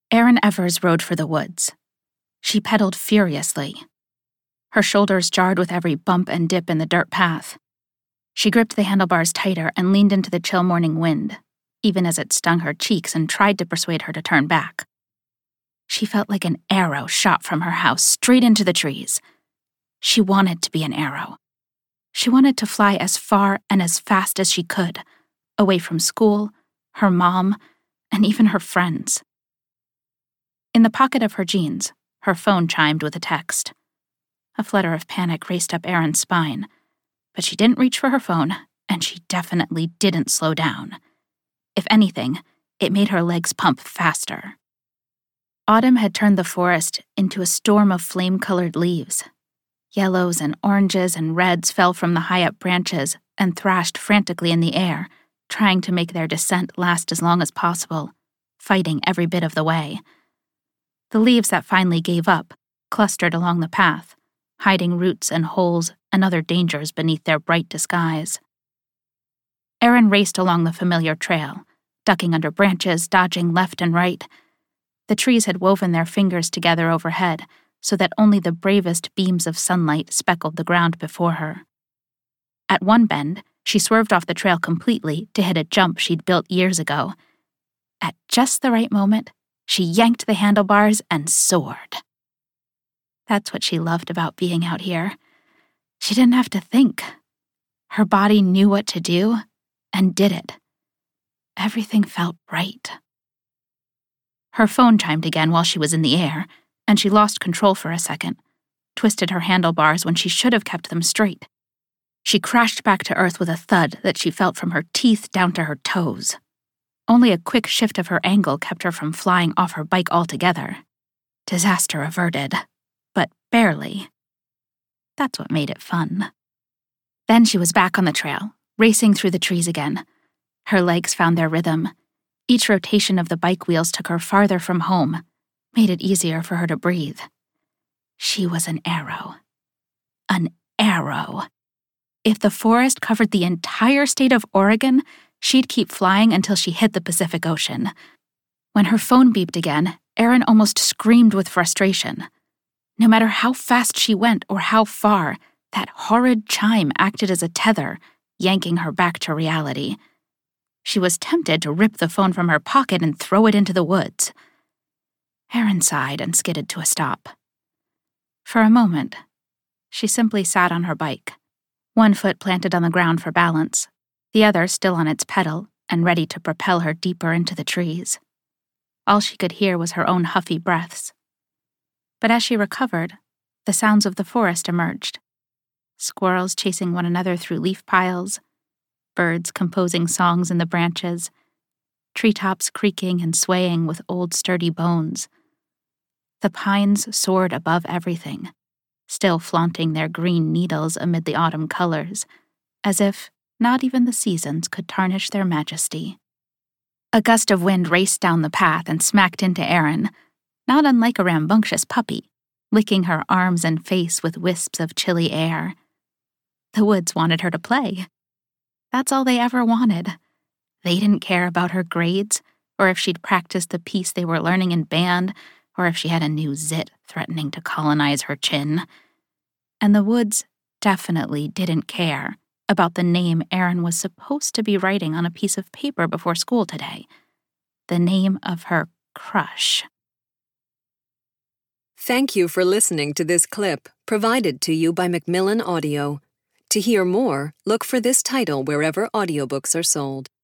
Erin Evers rode for the woods. She pedaled furiously. Her shoulders jarred with every bump and dip in the dirt path. She gripped the handlebars tighter and leaned into the chill morning wind, even as it stung her cheeks and tried to persuade her to turn back. She felt like an arrow shot from her house straight into the trees. She wanted to be an arrow. She wanted to fly as far and as fast as she could, away from school, her mom, and even her friends. In the pocket of her jeans, her phone chimed with a text. A flutter of panic raced up Erin's spine, but she didn't reach for her phone, and she definitely didn't slow down. If anything, it made her legs pump faster. Autumn had turned the forest into a storm of flame-colored leaves. Yellows and oranges and reds fell from the high-up branches and thrashed frantically in the air, trying to make their descent last as long as possible, fighting every bit of the way. The leaves that finally gave up clustered along the path, hiding roots and holes and other dangers beneath their bright disguise. Erin raced along the familiar trail, ducking under branches, dodging left and right. The trees had woven their fingers together overhead, so that only the bravest beams of sunlight speckled the ground before her. At one bend, she swerved off the trail completely to hit a jump she'd built years ago. At just the right moment, she yanked the handlebars and soared. That's what she loved about being out here. She didn't have to think. Her body knew what to do and did it. Everything felt right. Her phone chimed again while she was in the air, and she lost control for a second, twisted her handlebars when she should have kept them straight. She crashed back to earth with a thud that she felt from her teeth down to her toes. Only a quick shift of her angle kept her from flying off her bike altogether. Disaster averted, but barely. That's what made it fun. Then she was back on the trail, racing through the trees again. Her legs found their rhythm. Each rotation of the bike wheels took her farther from home, made it easier for her to breathe. She was an arrow. An arrow. If the forest covered the entire state of Oregon, she'd keep flying until she hit the Pacific Ocean. When her phone beeped again, Erin almost screamed with frustration. No matter how fast she went or how far, that horrid chime acted as a tether, yanking her back to reality. She was tempted to rip the phone from her pocket and throw it into the woods. Erin sighed and skidded to a stop. For a moment, she simply sat on her bike, one foot planted on the ground for balance, the other still on its pedal and ready to propel her deeper into the trees. All she could hear was her own huffy breaths. But as she recovered, the sounds of the forest emerged. Squirrels chasing one another through leaf piles, birds composing songs in the branches, treetops creaking and swaying with old sturdy bones. The pines soared above everything, still flaunting their green needles amid the autumn colors, as if not even the seasons could tarnish their majesty. A gust of wind raced down the path and smacked into Erin, not unlike a rambunctious puppy, licking her arms and face with wisps of chilly air. The woods wanted her to play. That's all they ever wanted. They didn't care about her grades, or if she'd practiced the piece they were learning in band, or if she had a new zit threatening to colonize her chin. And the woods definitely didn't care about the name Erin was supposed to be writing on a piece of paper before school today. The name of her crush. Thank you for listening to this clip provided to you by Macmillan Audio. To hear more, look for this title wherever audiobooks are sold.